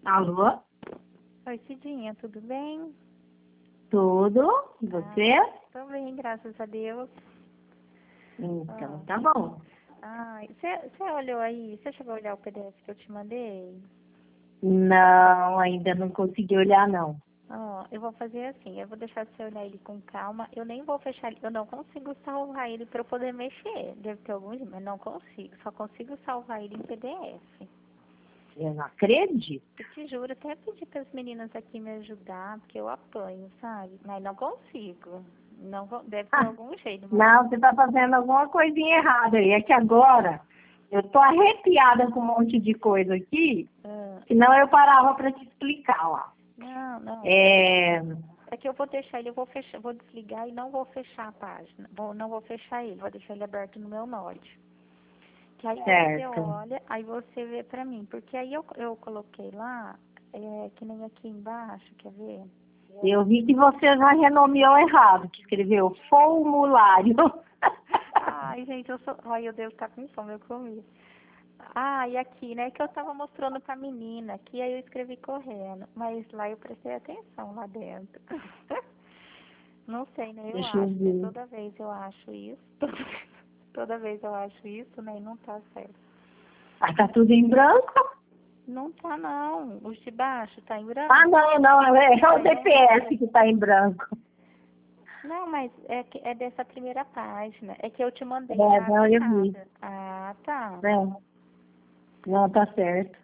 Alô? Oi, Cidinha, tudo bem? Tudo? E você? Tô bem, graças a Deus. Então, tá bom. Você olhou aí? Você chegou a olhar o PDF que eu te mandei? Não, ainda não consegui olhar, não. Eu vou fazer assim, eu vou deixar você olhar ele com calma. Eu nem vou fechar ele, eu não consigo salvar ele para eu poder mexer. Deve ter alguns, mas não consigo. Só consigo salvar ele em PDF. Eu não acredito. Eu te juro, até pedi para as meninas aqui me ajudar, porque eu apanho, sabe? Mas não consigo. Não, deve ter algum jeito, mas... Não, você tá fazendo alguma coisinha errada aí. É que agora eu tô arrepiada com um monte de coisa aqui, senão eu parava para te explicar, ó. Não. É... É que eu vou deixar ele, eu vou fechar, vou desligar e não vou fechar a página. Não vou fechar ele, vou deixar ele aberto no meu Node. Que aí você Certo. olha, aí você vê pra mim. Porque aí eu coloquei lá, que nem aqui embaixo, quer ver? Eu vi que você já renomeou errado, que escreveu formulário. Ai, gente, ai, eu devo estar com fome, eu comi. E aqui, né, que eu tava mostrando pra menina, aqui aí eu escrevi correndo, mas lá eu prestei atenção lá dentro. Não sei, né, eu Deixa eu acho, né, ver. toda vez eu acho isso, toda vez eu acho isso, né, e não tá certo. Ah, tá tudo em branco? Não tá não, os de baixo tá em branco. Ah, não, é o DPS que tá em branco. Não, mas é dessa primeira página, é que eu te mandei Não, eu vi. errada. Tá. Não, tá certo.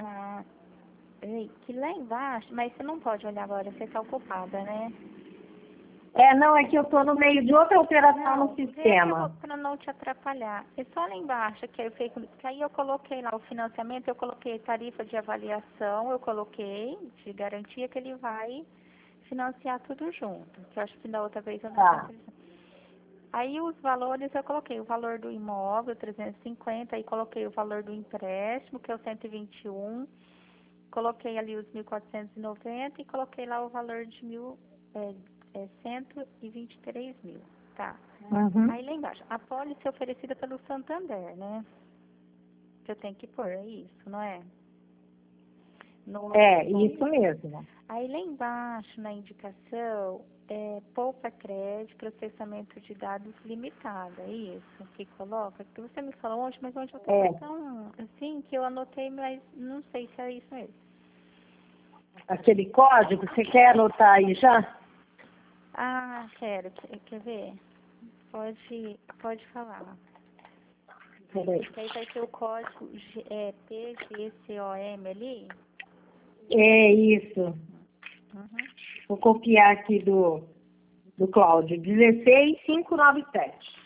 Que lá embaixo, mas você não pode olhar agora, você tá ocupada, né? Não, é que eu tô no meio de outra operação no sistema. Para não te atrapalhar. É só lá embaixo que aí eu coloquei lá o financiamento, eu coloquei tarifa de avaliação, eu coloquei de garantia que ele vai financiar tudo junto. Que eu acho que da outra vez eu não Tá. tinha. Aí os valores eu coloquei o valor do imóvel, 350, aí coloquei o valor do empréstimo, que é o 121, coloquei ali os 1.490 e coloquei lá o valor de 123 mil, tá? Uhum. Aí lá embaixo, a pólice é oferecida pelo Santander, né? Que eu tenho que pôr, é isso, não é? Isso mesmo. Aí lá embaixo, na indicação, poupa crédito, processamento de dados limitado, é isso que coloca? Que você me falou ontem, mas ontem eu estava tão assim que eu anotei, mas não sei se é isso mesmo. Aquele código, você quer anotar aí já? Quero. Quer ver? Pode falar. Peraí. Porque aí vai ter o código PGCOM ali. É isso. Uhum. Vou copiar aqui do Cláudio. 16597.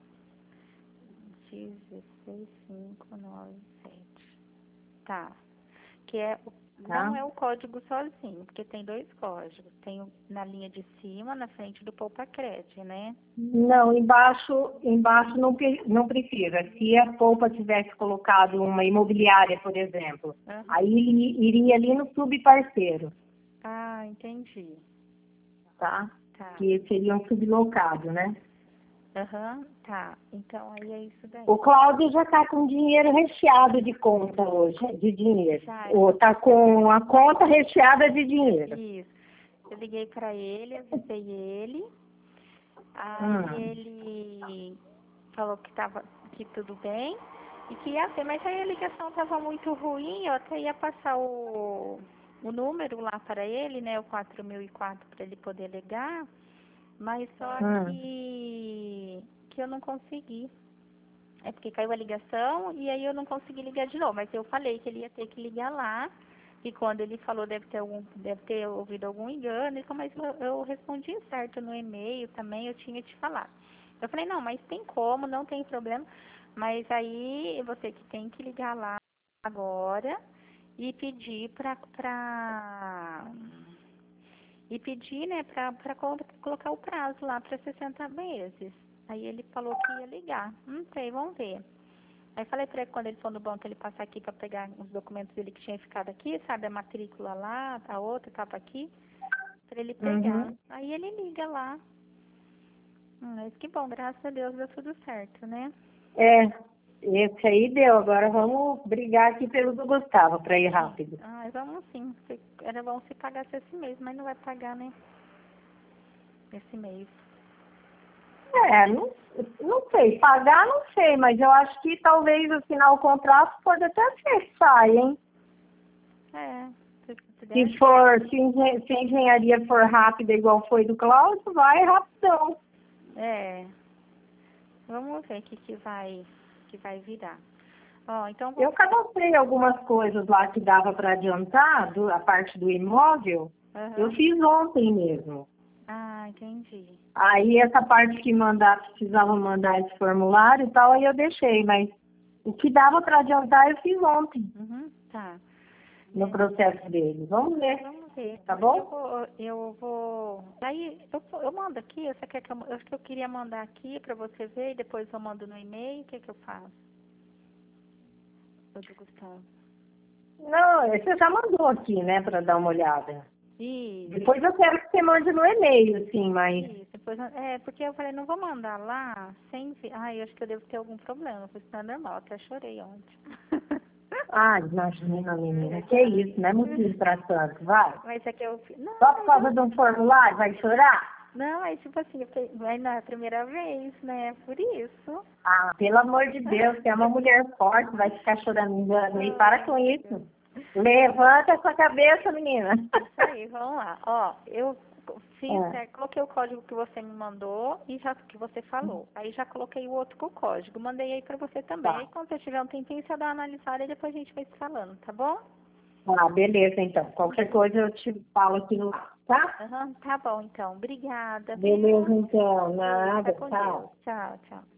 16597. Tá. Que não Tá? é o código sozinho, porque tem dois códigos. Tem na linha de cima, na frente do Poupa Crédito, né? Não, embaixo não precisa. Se a Poupa tivesse colocado uma imobiliária, por exemplo, aí ele iria ali no subparceiro, Entendi. tá? Tá. Que seria um sublocado, né? Tá. Então aí é isso daí. O Cláudio já está com dinheiro recheado de conta hoje, de dinheiro. Ou está com a conta recheada de dinheiro. Isso. Eu liguei para ele, avisei ele. Aí ele falou que tudo bem e que ia ter, mas aí a ligação estava muito ruim, eu até ia passar o número lá para ele, né, o 4004 para ele poder ligar, mas só que eu não consegui. É porque caiu a ligação e aí eu não consegui ligar de novo, mas eu falei que ele ia ter que ligar lá. E quando ele falou deve ter ouvido algum engano, mas eu respondi certo no e-mail também, eu tinha te falado. Eu falei, não, mas tem como, não tem problema. Mas aí você que tem que ligar lá agora e pedir né, pra colocar o prazo lá para 60 meses. Aí ele falou que ia ligar. Não sei, vamos ver. Aí falei pra ele, quando ele for no banco, ele passar aqui pra pegar os documentos dele que tinha ficado aqui, sabe? A matrícula lá, a outra tava aqui, pra ele pegar. Aí ele liga lá. Mas que bom, graças a Deus deu tudo certo, né? Esse aí deu. Agora vamos brigar aqui pelo do Gustavo para ir rápido. Ah, vamos sim. Era bom se pagasse esse mês, mas não vai pagar, né? Esse mês. Não sei. Pagar não sei, mas eu acho que talvez assinar o contrato pode até ser que saia, hein? Se a engenharia for rápida igual foi do Cláudio, vai rapidão. Vamos ver o que vai virar. Então eu cadastrei algumas coisas lá que dava para adiantar, a parte do imóvel. Eu fiz ontem mesmo. Ah, entendi. Aí essa parte que precisava mandar esse formulário e tal, aí eu deixei, mas o que dava para adiantar eu fiz ontem. Tá. No processo dele. Vamos ver. Tá bom? Eu vou. Daí eu mando aqui. Você quer que eu acho que eu queria mandar aqui para você ver e depois eu mando no e-mail. O que eu faço? O do Gustavo. Não, você já mandou aqui, né, para dar uma olhada. Isso. Depois eu quero que você mande no e-mail, assim, mas... Isso, depois, porque eu falei, não vou mandar lá sem ver. Ai, eu acho que eu devo ter algum problema, porque isso não é normal, até chorei ontem. Ah, imagina, menina, que isso, não é motivo pra tanto, vai. Mas é que eu... Não, só por causa de um formulário, vai chorar? Não, é tipo assim, vai na primeira vez, né, por isso. Ah, pelo amor de Deus, você é uma mulher forte, vai ficar chorando, e para com isso. Levanta essa cabeça, menina. Isso aí, vamos lá. Eu coloquei o código que você me mandou e já que você falou. Aí já coloquei o outro com o código. Mandei aí pra você também. Tá. Aí quando você tiver um tempinho, você dá uma analisada e depois a gente vai se falando, tá bom? Ah, beleza, então. Qualquer coisa eu te falo aqui no tá? Tá bom, então. Obrigada. Beleza, então. Nada, Fica com tchau. Deus. Tchau, tchau.